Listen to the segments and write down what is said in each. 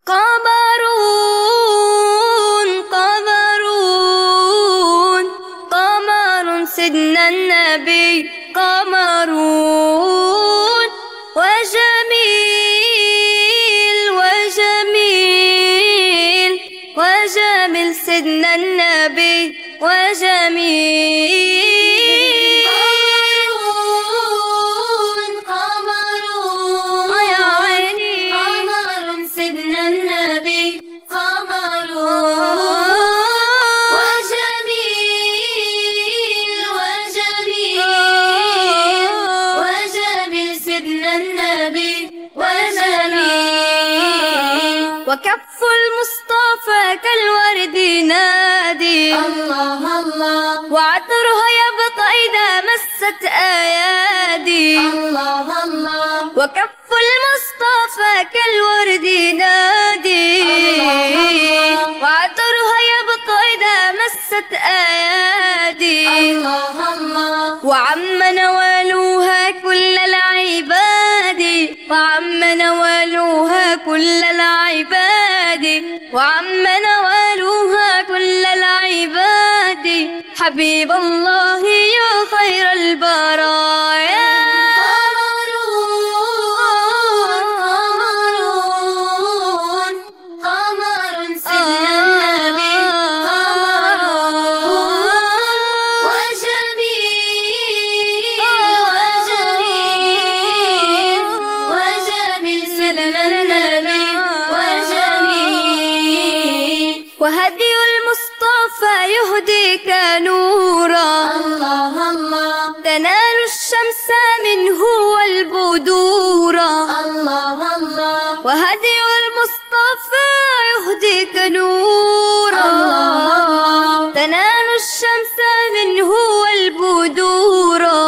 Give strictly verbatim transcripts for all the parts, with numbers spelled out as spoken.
قمرون قمرون قمر سيدنا النبي قمرون وجميل وجميل وجميل سيدنا النبي وجميل وكف المصطفى كالورد نادي الله الله وعطرها يبقى إذا مست أيادي الله الله وكف المصطفى كالورد نادي وعطرها يبقى إذا مست أيادي الله الله وعم نوالوها كل العباد وعم نوالوها كل العباد وعم نوالوها كل العباد حبيب الله يا خير البرايا قمرون قمر سيدنا النبي قمرون وجميل وجميل وجميل سيدنا النبي وجميل وهدي المصطفى يهديك نورا الله الله تنال الشمس منه والبدورا الله الله وهدي المصطفى يهديك نورا الله تنال الشمس منه والبدورا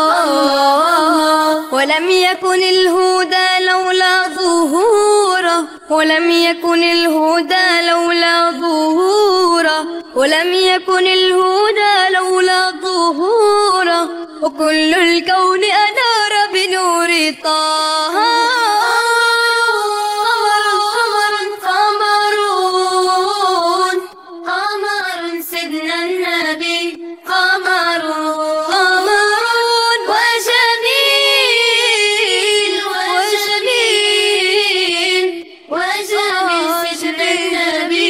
ولم يكن الهدى لولا ظهوره ولم يكن الهدى لولا ظهوره ولم يكن الهدى لولا ظهوره وكل الكون أنار بنور طه قمرون قمر سيدنا النبي قمرون وجميل وجميل وجميل سيدنا النبي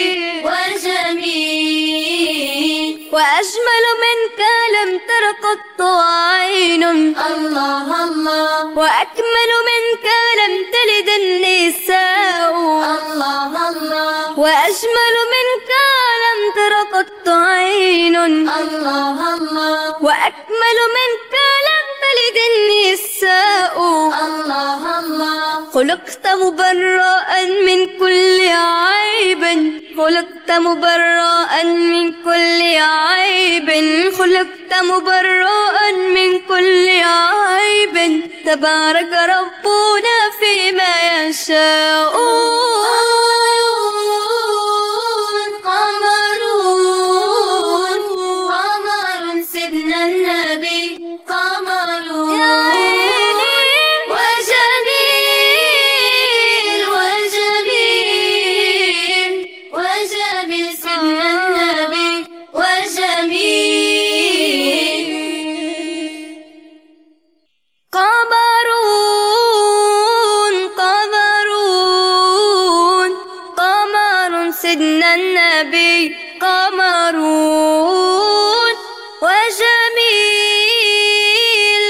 وجميل وأجمل منك لم تر قط عين الله الله وأكمل منك لم تلد النساء الله الله وأجمل منك لم تر قط عين الله الله وأكمل منك لم تلد النساء الله الله خلقت مبرأ من كل عيب خلقت مبرأ من كل عيب خلقت مبرأ من كل عيب تبارك ربنا فيما يشاء قمرون قمر سيدنا النبي قمرون وجميل وجميل وجميل سيدنا النبي وجميل قمرون قمرون قمر سيدنا النبي قمرون وجميل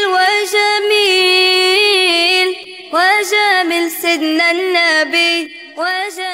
وجميل وجميل سيدنا النبي وجميل